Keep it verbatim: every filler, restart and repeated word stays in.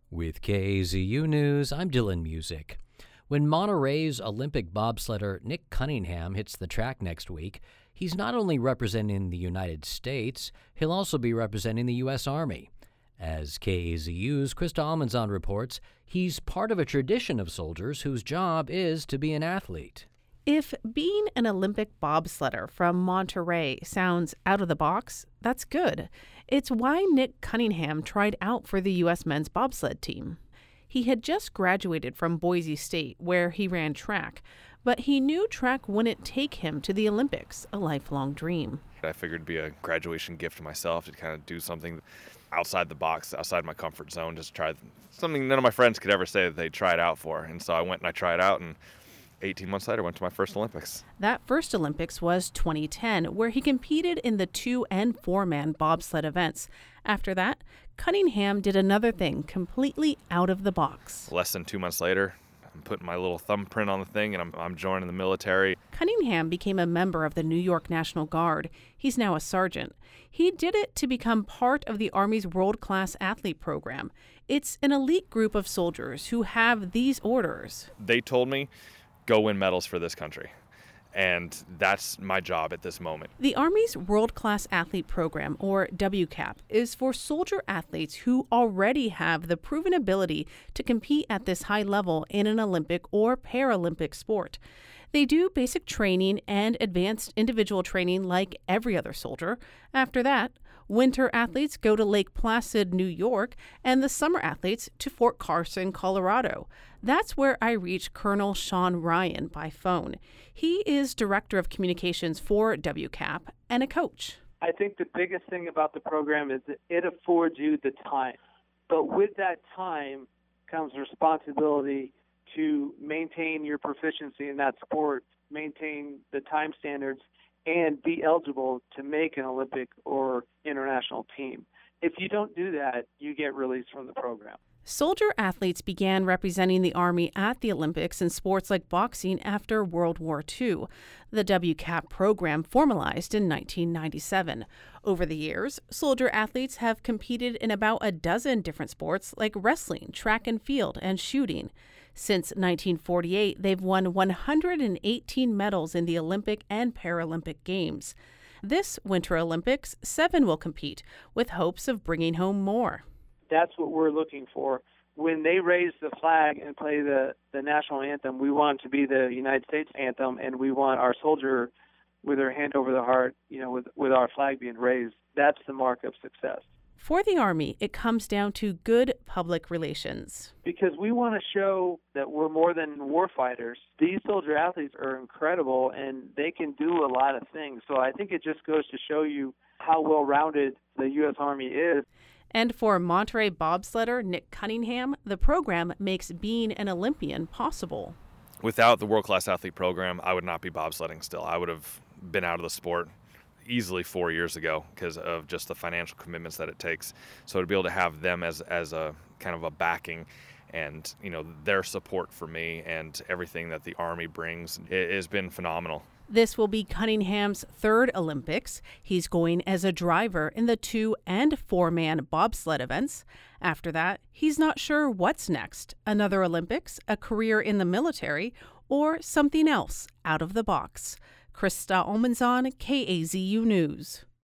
With K A Z U News, I'm Dylan Music. When Monterey's Olympic bobsledder Nick Cunningham hits the track next week, he's not only representing the United States, he'll also be representing the U S. Army. As K A Z U's Krista Almanzon reports, he's part of a tradition of soldiers whose job is to be an athlete. If being an Olympic bobsledder from Monterey sounds out of the box, that's good. It's why Nick Cunningham tried out for the U S men's bobsled team. He had just graduated from Boise State, where he ran track, but he knew track wouldn't take him to the Olympics, a lifelong dream. I figured it'd be a graduation gift to myself to kind of do something outside the box, outside my comfort zone, just try something none of my friends could ever say that they tried out for. And so I went and I tried out, and eighteen months later, went to my first Olympics. That first Olympics was twenty ten, where he competed in the two- and four-man bobsled events. After that, Cunningham did another thing completely out of the box. Less than two months later, I'm putting my little thumbprint on the thing, and I'm, I'm joining the military. Cunningham became a member of the New York National Guard. He's now a sergeant. He did it to become part of the Army's world-class athlete program. It's an elite group of soldiers who have these orders. They told me, go win medals for this country. And that's my job at this moment. The Army's World-Class Athlete Program, or W CAP, is for soldier athletes who already have the proven ability to compete at this high level in an Olympic or Paralympic sport. They do basic training and advanced individual training like every other soldier. After that, winter athletes go to Lake Placid, New York, and the summer athletes to Fort Carson, Colorado. That's where I reached Colonel Sean Ryan by phone. He is Director of Communications for W CAP and a coach. I think the biggest thing about the program is that it affords you the time. But with that time comes responsibility to maintain your proficiency in that sport, maintain the time standards, and be eligible to make an Olympic or international team. If you don't do that, you get released from the program. Soldier athletes began representing the Army at the Olympics in sports like boxing after World War Two. The W CAP program formalized in nineteen ninety-seven. Over the years, soldier athletes have competed in about a dozen different sports like wrestling, track and field, and shooting. Since nineteen forty-eight, they've won one hundred eighteen medals in the Olympic and Paralympic Games. This Winter Olympics, seven will compete, with hopes of bringing home more. That's what we're looking for. When they raise the flag and play the, the national anthem, we want it to be the United States anthem, and we want our soldier with their hand over the heart, you know, with, with our flag being raised. That's the mark of success. For the Army, it comes down to good public relations. Because we want to show that we're more than warfighters. These soldier athletes are incredible, and they can do a lot of things. So I think it just goes to show you how well-rounded the U S. Army is. And for Monterey bobsledder Nick Cunningham, the program makes being an Olympian possible. Without the world-class athlete program, I would not be bobsledding still. I would have been out of the sport easily four years ago because of just the financial commitments that it takes. So to be able to have them as as a kind of a backing and, you know, their support for me and everything that the Army brings, it has been phenomenal. This will be Cunningham's third Olympics. He's going as a driver in the two- and four-man bobsled events. After that, he's not sure what's next, another Olympics, a career in the military, or something else out of the box. Krista Almanzon, K A Z U News.